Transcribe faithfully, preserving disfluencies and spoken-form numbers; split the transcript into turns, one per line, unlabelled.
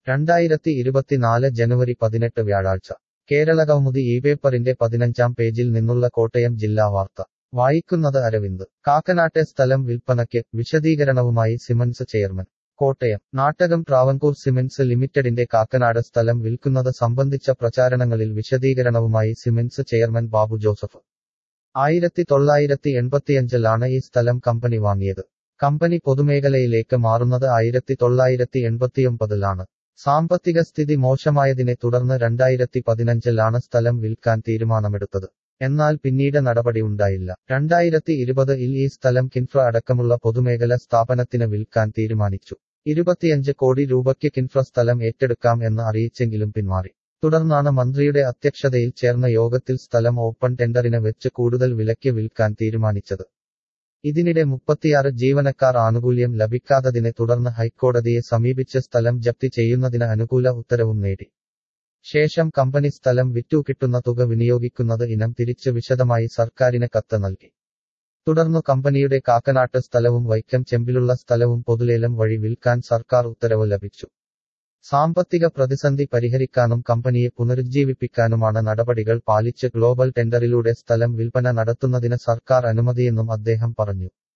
രണ്ടായിരത്തി ഇരുപത്തിനാല് ജനുവരി പതിനെട്ട് വ്യാഴാഴ്ച കേരളകൗമുദി ഈ പേപ്പറിന്റെ പതിനഞ്ചാം പേജിൽ നിന്നുള്ള കോട്ടയം ജില്ലാ വാർത്ത വായിക്കുന്നത് അരവിന്ദ്. കാക്കനാട്ടെ സ്ഥലം വിൽപ്പനയ്ക്ക് വിശദീകരണവുമായി cements chairman. Kottayam. Nattakam Travancore cements ലിമിറ്റഡിന്റെ കാക്കനാട് സ്ഥലം വിൽക്കുന്നത് സംബന്ധിച്ച പ്രചാരണങ്ങളിൽ വിശദീകരണവുമായി സിമന്റ്സ് ചെയർമാൻ ബാബു ജോസഫ്. ആയിരത്തി തൊള്ളായിരത്തി എൺപത്തിയഞ്ചിലാണ് ഈ സ്ഥലം കമ്പനി വാങ്ങിയത്. കമ്പനി പൊതുമേഖലയിലേക്ക് മാറുന്നത് ആയിരത്തി തൊള്ളായിരത്തി എൺപത്തിയൊമ്പതിലാണ്. സാമ്പത്തിക സ്ഥിതി മോശമായതിനെ തുടർന്ന് രണ്ടായിരത്തി പതിനഞ്ചിലാണ് സ്ഥലം വിൽക്കാൻ തീരുമാനമെടുത്തത്. എന്നാൽ പിന്നീട് നടപടിയുണ്ടായില്ല. രണ്ടായിരത്തി ഇരുപതിൽ ഈ സ്ഥലം കിൻഫ്ര അടക്കമുള്ള പൊതുമേഖല സ്ഥാപനത്തിന് വിൽക്കാൻ തീരുമാനിച്ചു. ഇരുപത്തിയഞ്ച് കോടി രൂപയ്ക്ക് കിൻഫ്ര സ്ഥലം ഏറ്റെടുക്കാം എന്ന് അറിയിച്ചെങ്കിലും പിന്മാറി. തുടർന്നാണ് മന്ത്രിയുടെ അധ്യക്ഷതയിൽ ചേർന്ന യോഗത്തിൽ സ്ഥലം ഓപ്പൺ ടെൻഡറിന് വെച്ച് കൂടുതൽ വിലയ്ക്ക് വിൽക്കാൻ തീരുമാനിച്ചത്. ഇതിനിടെ മുപ്പത്തിയാറ് ജീവനക്കാർ ആനുകൂല്യം ലഭിക്കാത്തതിനെ തുടർന്ന് ഹൈക്കോടതിയെ സമീപിച്ച് സ്ഥലം ജപ്തി ചെയ്യുന്നതിന് അനുകൂല ഉത്തരവും നേടി. ശേഷം കമ്പനി സ്ഥലം വിറ്റു കിട്ടുന്ന തുക വിനിയോഗിക്കുന്നത് ഇനം തിരിച്ച് വിശദമായി സർക്കാരിന് കത്ത് നൽകി. തുടർന്നു കമ്പനിയുടെ കാക്കനാട്ട് സ്ഥലവും വൈക്കം ചെമ്പിലുള്ള സ്ഥലവും പൊതുലേലം വഴി വിൽക്കാൻ സർക്കാർ ഉത്തരവ് ലഭിച്ചു. സാമ്പത്തിക പ്രതിസന്ധി പരിഹരിക്കാനും കമ്പനിയെ പുനരുജ്ജീവിപ്പിക്കാനുമാണ് നടപടികൾ പാലിച്ച് ഗ്ലോബൽ ടെൻഡറിലൂടെ സ്ഥലം വിൽപ്പന നടത്തുന്നതിന് സർക്കാർ അനുമതിയെന്നും അദ്ദേഹം പറഞ്ഞു.